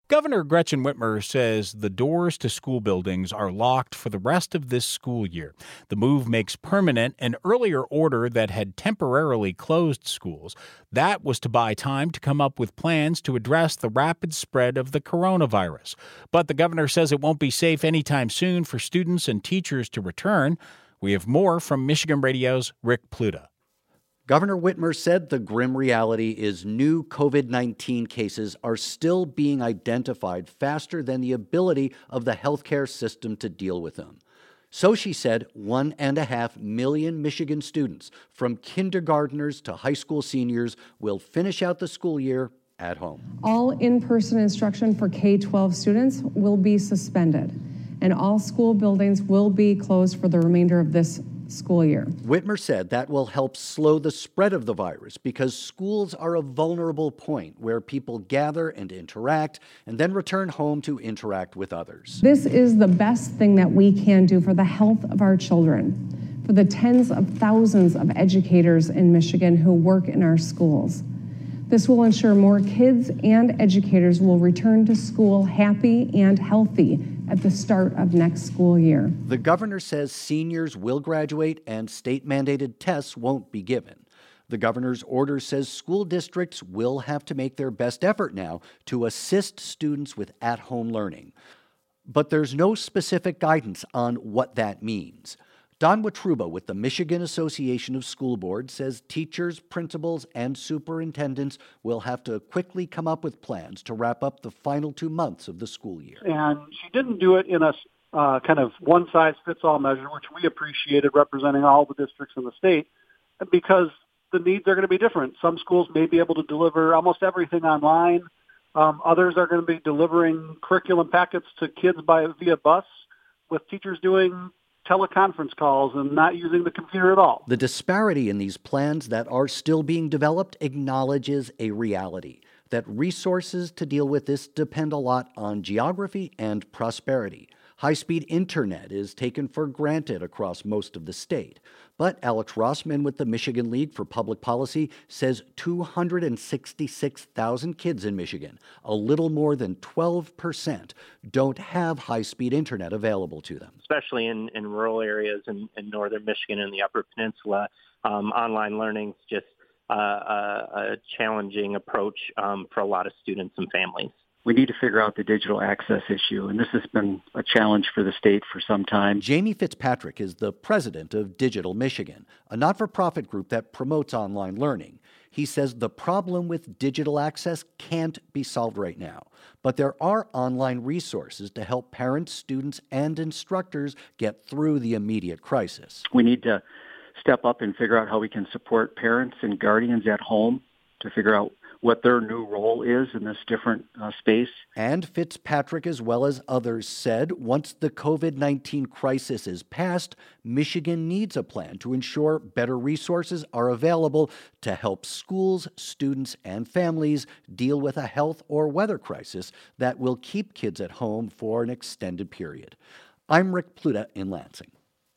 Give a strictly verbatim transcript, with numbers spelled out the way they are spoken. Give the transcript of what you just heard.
Governor Gretchen Whitmer says the doors to school buildings are locked for the rest of this school year. The move makes permanent an earlier order that had temporarily closed schools. That was to buy time to come up with plans to address the rapid spread of the coronavirus. But the governor says it won't be safe anytime soon for students and teachers to return. We have more from Michigan Radio's Rick Pluta. Governor Whitmer said the grim reality is new COVID nineteen cases are still being identified faster than the ability of the healthcare system to deal with them. So she said one and a half million Michigan students, from kindergartners to high school seniors, will finish out the school year at home. All in-person instruction for K twelve students will be suspended, and all school buildings will be closed for the remainder of this school year. Whitmer said that will help slow the spread of the virus because schools are a vulnerable point where people gather and interact and then return home to interact with others. This is the best thing that we can do for the health of our children, for the tens of thousands of educators in Michigan who work in our schools. This will ensure more kids and educators will return to school happy and healthy at the start of next school year. The governor says seniors will graduate and state-mandated tests won't be given. The governor's order says school districts will have to make their best effort now to assist students with at-home learning. But there's no specific guidance on what that means. Don Watruba with the Michigan Association of School Boards says teachers, principals, and superintendents will have to quickly come up with plans to wrap up the final two months of the school year. And she didn't do it in a uh, kind of one-size-fits-all measure, which we appreciated, representing all the districts in the state, because the needs are going to be different. Some schools may be able to deliver almost everything online. Um, others are going to be delivering curriculum packets to kids by via bus, with teachers doing teleconference calls and not using the computer at all. The disparity in these plans that are still being developed acknowledges a reality that resources to deal with this depend a lot on geography and prosperity. High-speed internet is taken for granted across most of the state. But Alex Rossman with the Michigan League for Public Policy says two hundred sixty-six thousand kids in Michigan, a little more than twelve percent, don't have high-speed internet available to them. Especially in, in rural areas in, in northern Michigan and the Upper Peninsula, um, online learning is just uh, a, a challenging approach um, for a lot of students and families. We need to figure out the digital access issue, and this has been a challenge for the state for some time. Jamie Fitzpatrick is the president of Digital Michigan, a not-for-profit group that promotes online learning. He says the problem with digital access can't be solved right now, but there are online resources to help parents, students, and instructors get through the immediate crisis. We need to step up and figure out how we can support parents and guardians at home to figure out what their new role is in this different uh, space. And Fitzpatrick, as well as others, said once the COVID nineteen crisis is past, Michigan needs a plan to ensure better resources are available to help schools, students, and families deal with a health or weather crisis that will keep kids at home for an extended period. I'm Rick Pluta in Lansing.